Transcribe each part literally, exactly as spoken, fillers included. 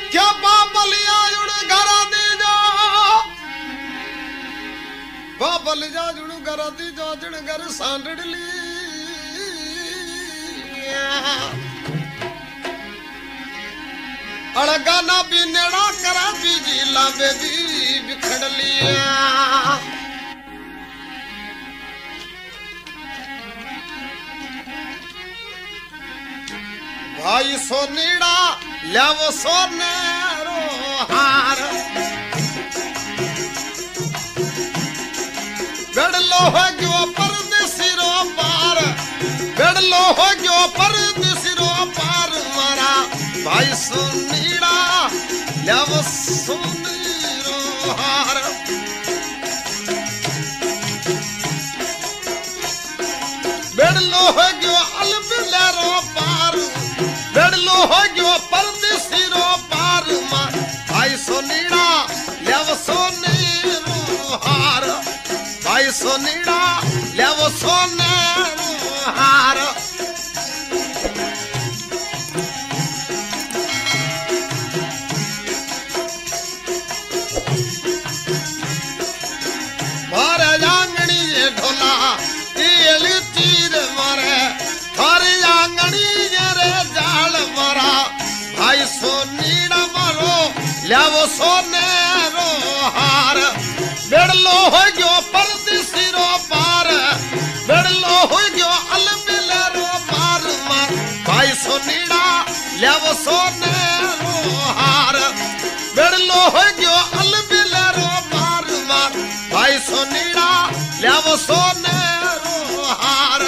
क्या बाबलिया जुड़ घर दी जो बाबलिया जुड़ घर दी जो जुड़ घर सांडली अड़गा ना भी नेड़ा करा बीजी लावे भी बिखड़ लिया भाई सोनीड़ा ल्यावो सोनेरो हार बेड़लो हो गयो परदेसी रो पार बेड़लो हो गयो परदेसी रो पार मारा भाई सोनीड़ा ल्यावो सोनेरो हार बेड़लो हो गयो अलबिलेरो पार बेड़लो हो गयो परदेसी रो पार मार भाई सोनीड़ा ल्याव सोनेरो हार भाई सोनीड़ा ल्याव सोनेरो हार मारे आंगनी ये ढोला तेल तीर मारे थारी आंगनी रे जाल मारा भाई सोनीड़ा मारो ल्यावो सोनेरो हार बेड़लो हो गयो परदेसी रो पार बेड़लो हो गयो अलबिलेरो पार मार भाई सोनीड़ा ल्यावो सोनेरो हार बेड़लो हो गयो अलबिलेरो पार मार भाई सोनीड़ा ल्यावो सोनेरो हार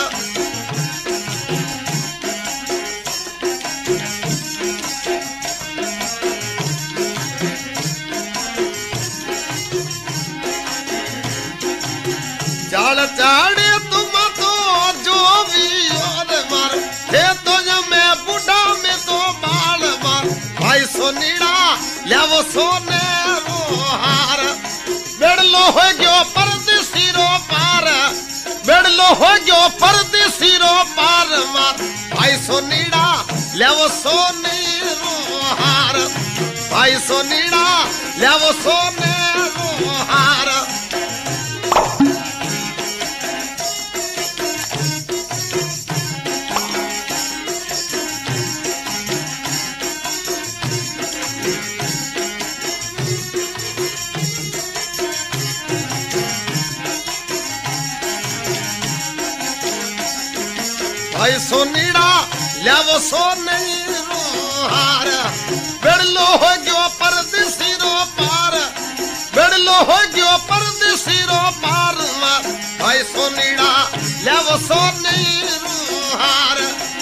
जाल चाड़े तुम तो जो भी और मार हे तो मैं बुढ़ा में तो बाल मार भाई सोनीड़ा ल्यावो सोनेरो हार बेड़लो हो गयो परदेसी रो पार बेड़लो हो गयो परदेसी रो पार मार भाई सोनीड़ा ल्यावो सोनेरो हार भाई सोनीड़ा ल्यावो सोनेरो हार भाई सोनीड़ा ल्यावो सोनेरो हार बेड़लो हो गयो परदेसी रो पार बेड़लो हो गयो परदेसी रो पार मार भाई सोनीड़ा ल्यावो सोनेरो हार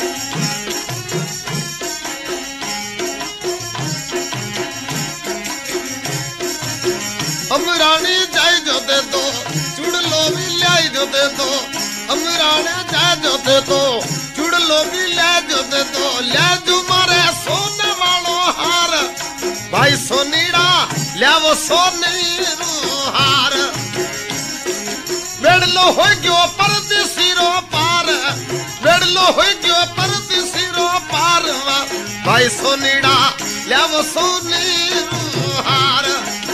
अमरानी जाय जो दे दो चुड़लो भी लाई जो दे दो अमराने जाय जो दे दो चुड़लो भी ले जो दे दो ले जो मारे सोने वालो हार भाई सोनीड़ा ल्यावो सोनेरो हार बेड़लो हो गयो परदेसी रो पार बेड़लो हो गयो परदेसी रो पार भाई सोनीड़ा ल्यावो सोनेरो हार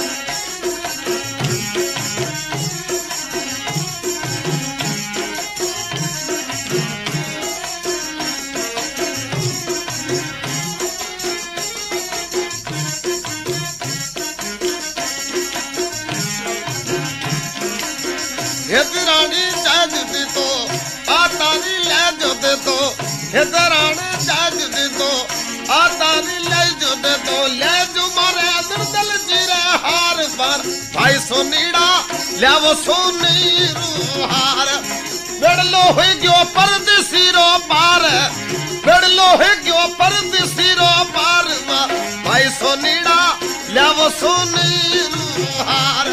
हेदरानी जाज दी तो आतारी ले जो दे तो हेदरानी जाज दी तो आतारी ले जो दे तो ले जो मारे दल जीरे हार पर भाई सोनीड़ा ल्यावो सोनेरो हार बेड़लो हो गयो परदेसी रो पार बेड़लो हो गयो परदेसी रो पार भाई सोनीड़ा ल्यावो सोनेरो हार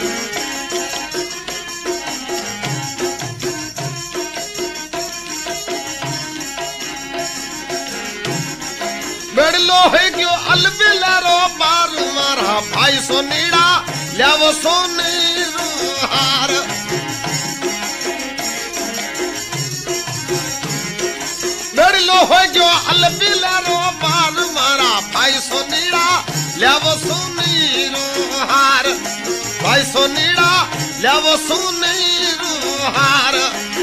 बेड़लो है क्यों अलबिलेरो पार मारा भाई सोनीड़ा ल्यावो सोनेरो हार बेड़लो है क्यों अलबिलेरो पार मारा भाई सोनीड़ा ल्यावो सुनीरो हार भाई सोनीड़ा ल्यावो सुनीरो हार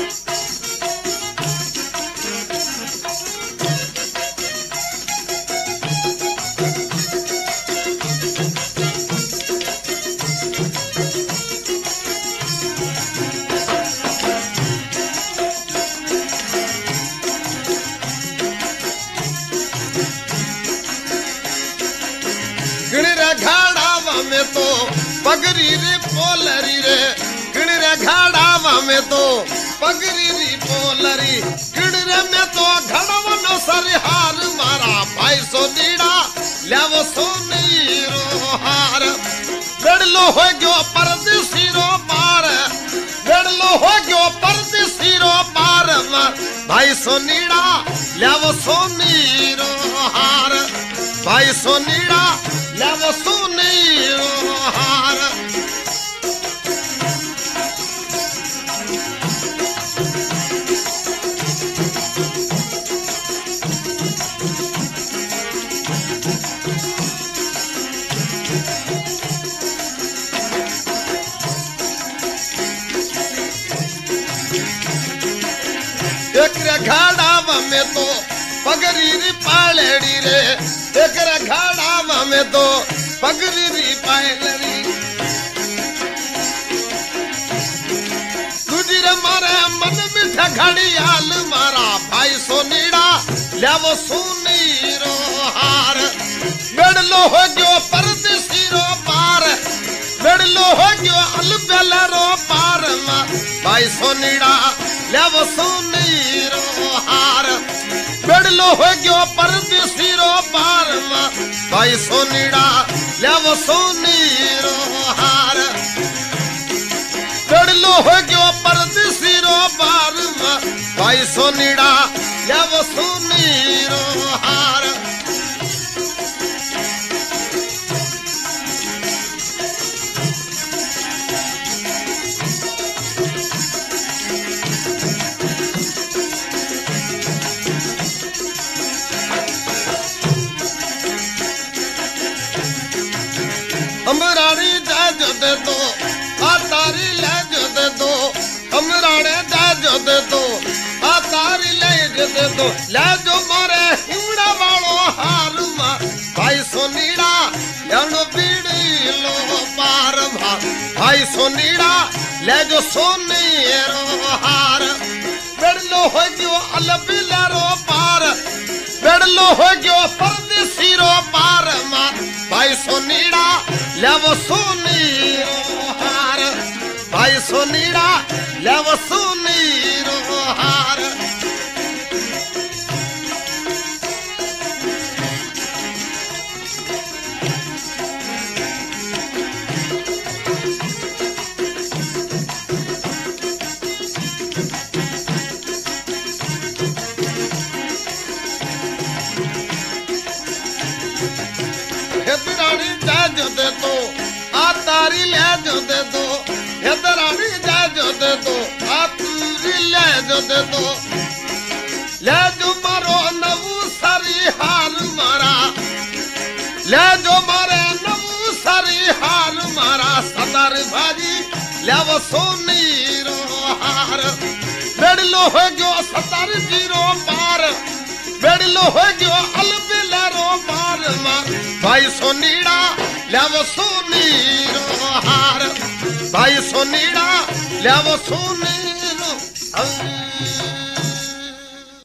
में तो पगरी रे पोलरी रे गिणरे घाड़ावा में तो पगरी री पोलरी गिणरे में तो घड़वनो सरिहार मारा भाई सोनीड़ा ल्यावो सोनीरो हार बेड़लो हो गयो परदेसी रो पार बेड़लो हो गयो परदेसी रो पार भाई सोनीड़ा ल्यावो सोनीरो हार भाई सोनीड़ा ल्यावो सोनीरो हार एक घाड़ावा में तो पगरी री पालेड़ी रे एक घाड़ावा में तो पगरी री पालेड़ी तुझी रे मारे मन मीठा घड़ियाल मारा भाई सोनीड़ा ल्यावो सुनीरो हार बेड़लो हो गयो परदेसी रो पार बेड़लो हो गयो अलबेला रो पार भाई सोनीड़ा ल्यावो सुनीरो हार बेड़लो हो गयो परदेसी रो पार भाई सोनीड़ा ल्यावो सुनीरो हार बेड़लो हो गयो परदेसी रो पार भाई सोनीड़ा ल्यावो सुनीरो हार हमरानी जाज दे दो आ तारी ले जो दे दो हमराने जाज दे दो आ तारी ले जो दे दो ले जो मारे हिमड़ा वालो हार मा भाई सोनीड़ा यानो बीड़ी लो पार भा भाई सोनीड़ा ले जो सोनीरो हार बेड़लो हो गयो अलबिला रो पार बेड़लो हो गयो परदेसी रो पार मा भाई सोनीड़ा ल्यावो सुनीरो हार भाई सोनीड़ा ल्यावो सुनीरो हार हेदरानी जाज दे दो आ तारी ले जो दे दो हेदरानी जाज दे दो आ तारी ले जो दे दो ले जो मारो नवू सारी हाल मारा ले जो मारे नवू सारी हाल मारा सदर भाजी ल्यावो सोनीरो हार बेड़लो हो गयो सदर जीरो पार बेड़लो हो गयो अलबेला रो पार मार भाई सोनीड़ा ल्यावो सुनीरो हार भाई सोनीड़ा ल्यावो सुनीरो हार